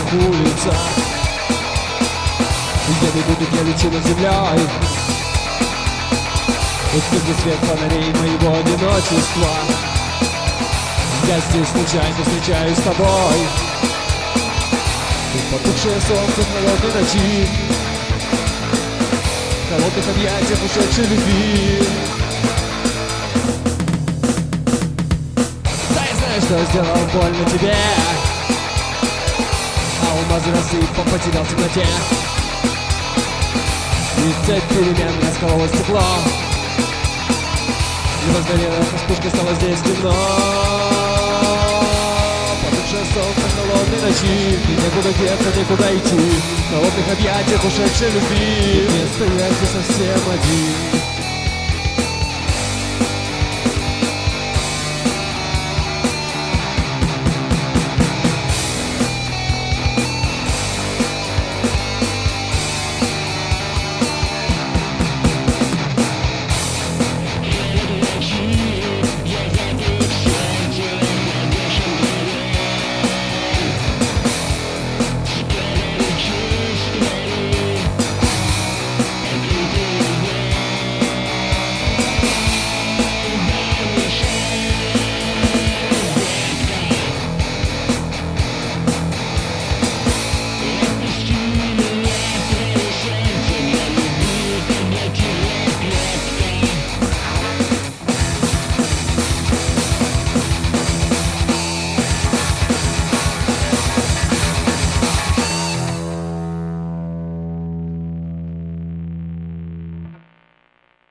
пустынных улицах. Еду, буду, я лечу над землей. Услышь свет фонарей моего одиночества. Я здесь случайно встречаюсь с тобой. Потухшее солнце в холодной ночи, в холодных объятиях ушедшей любви. Да, я знаю, что сделал больно тебе. Алмазы рассыпал, потерял в темноте. И цепь перемен раскололось стекло. И возгорелась вспышка, стало здесь темно. Потухшее солнце в холодной ночи, и некуда деться, некуда идти. В холодных объятиях ушедшей любви. Место я здесь совсем один.